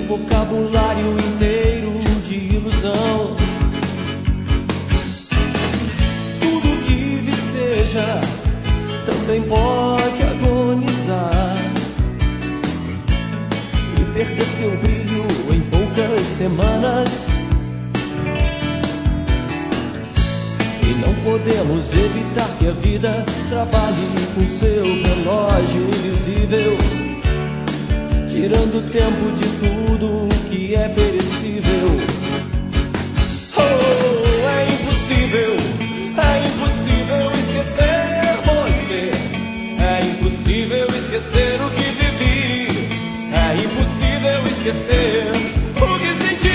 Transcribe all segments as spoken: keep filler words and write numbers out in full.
vocabulário inteiro de ilusão. Tudo que viceja também pode agonizar e perder seu brilho em poucas semanas. E não podemos evitar que a vida trabalhe com seu relógio invisível, tirando tempo de tudo que é perecível. Oh, é impossível, é impossível esquecer você. É impossível esquecer o que vivi. É impossível esquecer o que senti.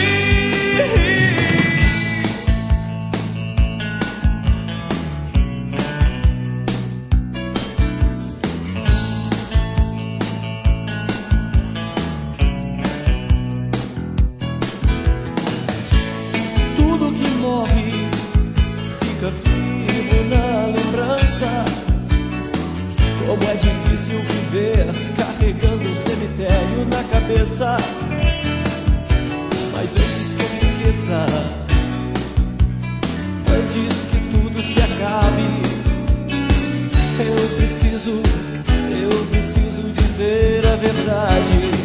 Morre, fica vivo na lembrança. Como é difícil viver carregando um cemitério na cabeça. Mas antes que eu me esqueça, antes que tudo se acabe, eu preciso, eu preciso dizer a verdade.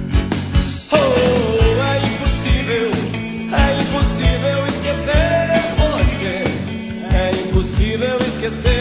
Oh, é impossível, é impossível esquecer você. É impossível esquecer